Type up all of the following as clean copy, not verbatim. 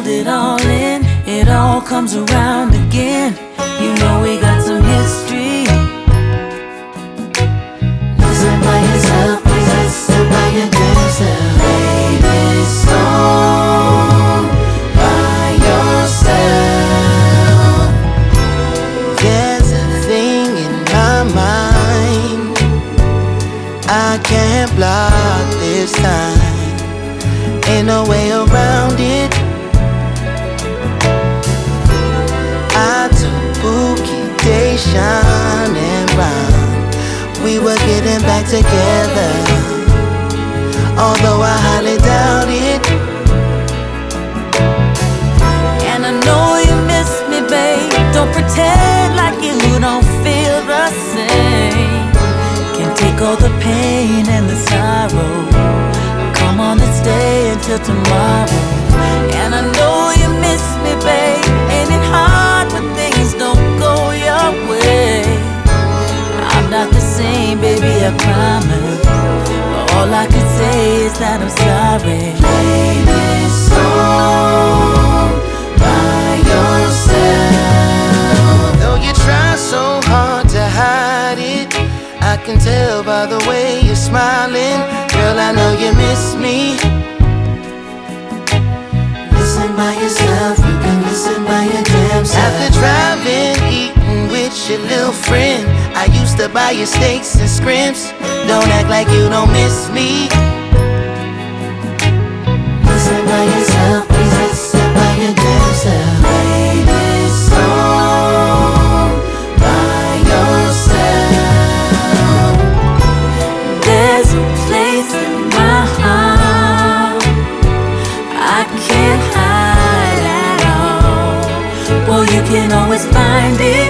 hold it all in, it all comes around again. You know we got some history. Listen by yourself, please listen by your damn self. Play this song by yourself. There's a thing in my mind I can't block this time. Ain't no way around it. I took Pookie, Dayshawn, and Ron. We were getting back together, although I highly doubt it. And I know you miss me, babe. Don't pretend like you don't feel the same. Can't take all the pain and the sorrow. Come on and stay until tomorrow. And I know you miss me, babe. Ain't it hard when things don't go your way? I'm not the same, baby, I promise. But all I can say is that I'm sorry. Play this song by yourself. Though you try so hard to hide it, I can tell by the way you're smiling. Girl, I know you miss me. Listen by yourself, you can listen by your damn self. After driving, eating with your little friend, I used to buy you steaks and scrimps. Don't act like you don't miss me. Listen by yourself, please listen by your damn self. Play this song by yourself. There's a place in my heart I can't hide at all. Well, you can always find it.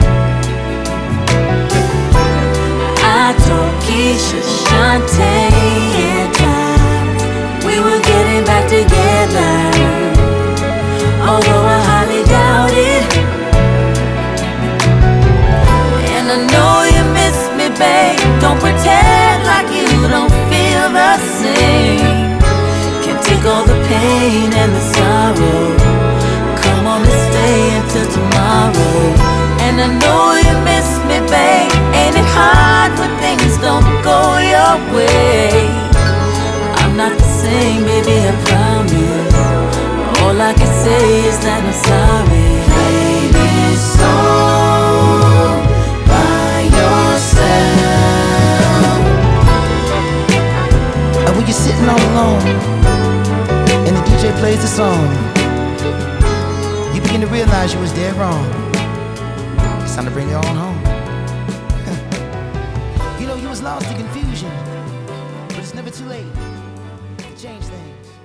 I told Keisha, Shantae, and Josh we were getting back together, although I highly doubt it. And I know you miss me, babe. Don't pretend like you don't feel the same. Can't take all the pain and the sorrow. Come on and stay until tomorrow. And I know you miss me, babe. Ain't it hard when things don't go your way? I'm not the same, baby, I promise. All I can say is that I'm sorry. Play this song by yourself. And when you're sitting all alone and the DJ plays the song, you begin to realize you was dead wrong. It's time to bring it on home. You know, you was lost in confusion, but it's never too late to change things.